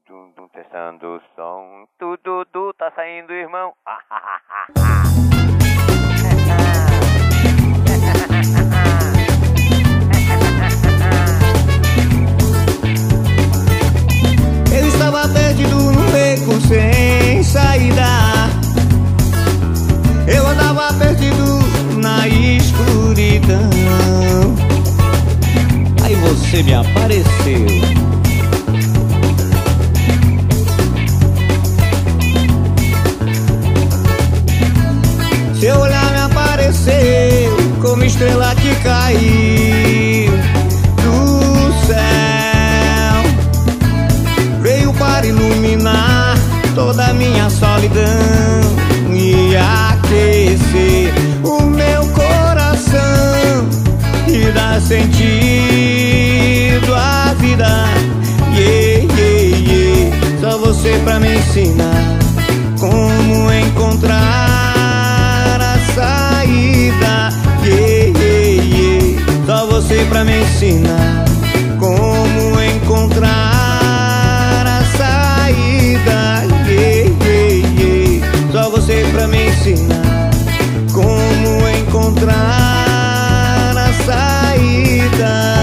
Testando o som. Tu tá saindo, irmão. Eu estava perdido num beco sem saída. Eu andava perdido na escuridão. Aí você me apareceu. Seu olhar me apareceu como estrela que caiu do céu. Veio para iluminar toda a minha solidão e aquecer o meu coração e dar sentido à vida. Yeah, yeah, yeah. Só você pra me ensinar como encontrar saída, yeah, yeah, yeah. Só você pra me ensinar como encontrar a saída, yeah, yeah, yeah. Só você pra me ensinar como encontrar a saída.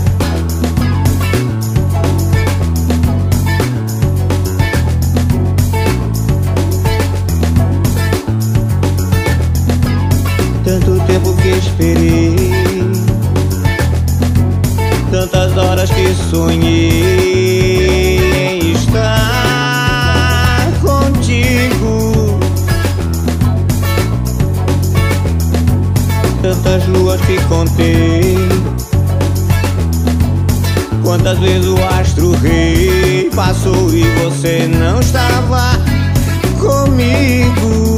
Tanto tempo que esperei, tantas horas que sonhei em estar contigo, tantas luas que contei, quantas vezes o astro rei passou e você não estava comigo.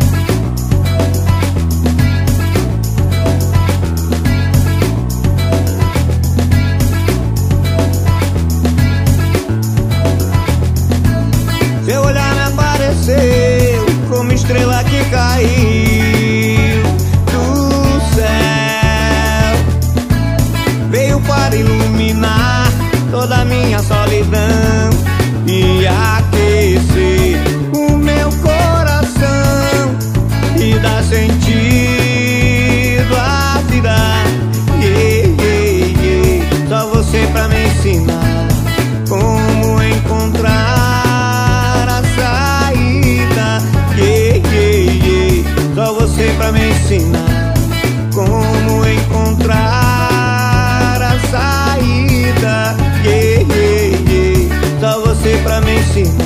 Seu olhar me apareceu como estrela que caiu do céu. Veio para iluminar toda a minha solidão e aquecer o meu coração e dar sentido à vida. Yeah, yeah, yeah. Só você pra me ensinar como encontrar pra me ensinar como encontrar a saída, yeah, yeah, yeah. Só você pra me ensinar